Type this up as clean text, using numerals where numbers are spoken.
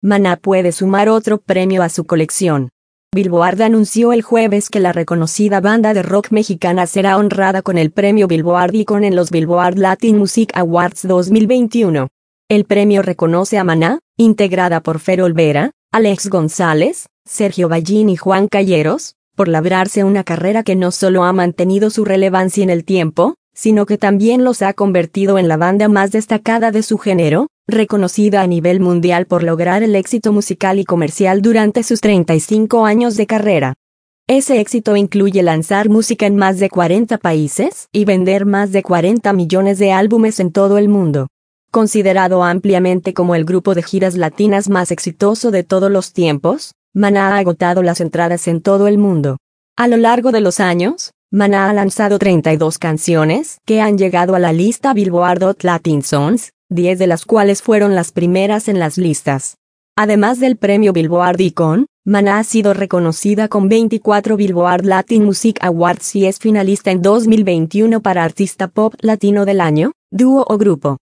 Maná puede sumar otro premio a su colección. Billboard anunció el jueves que la reconocida banda de rock mexicana será honrada con el premio Billboard Icon en los Billboard Latin Music Awards 2021. El premio reconoce a Maná, integrada por Fer Olvera, Alex González, Sergio Ballín y Juan Calleros, por labrarse una carrera que no solo ha mantenido su relevancia en el tiempo, sino que también los ha convertido en la banda más destacada de su género, reconocida a nivel mundial por lograr el éxito musical y comercial durante sus 35 años de carrera. Ese éxito incluye lanzar música en más de 40 países y vender más de 40 millones de álbumes en todo el mundo. Considerado ampliamente como el grupo de giras latinas más exitoso de todos los tiempos, Maná ha agotado las entradas en todo el mundo. A lo largo de los años, Maná ha lanzado 32 canciones que han llegado a la lista Billboard Hot Latin Songs, 10 de las cuales fueron las primeras en las listas. Además del premio Billboard Icon, Maná ha sido reconocida con 24 Billboard Latin Music Awards y es finalista en 2021 para Artista Pop Latino del Año, Dúo o Grupo.